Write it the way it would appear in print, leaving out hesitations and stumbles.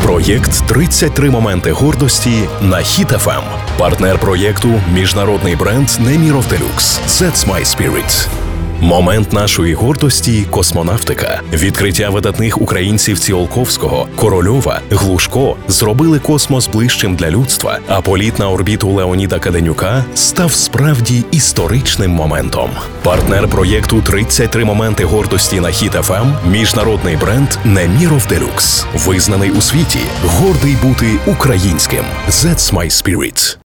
Проєкт «33 моменти гордості» на Хіт FM. Партнер проєкту – міжнародний бренд Неміров Делюкс. That's my spirit. Момент нашої гордості – космонавтика. Відкриття видатних українців Ціолковського, Корольова, Глушко зробили космос ближчим для людства, а політ на орбіту Леоніда Каденюка став справді історичним моментом. Партнер проєкту «33 моменти гордості» на Хіт FM – міжнародний бренд Неміров Делюкс. Визнаний у світі, гордий бути українським. That's my spirit.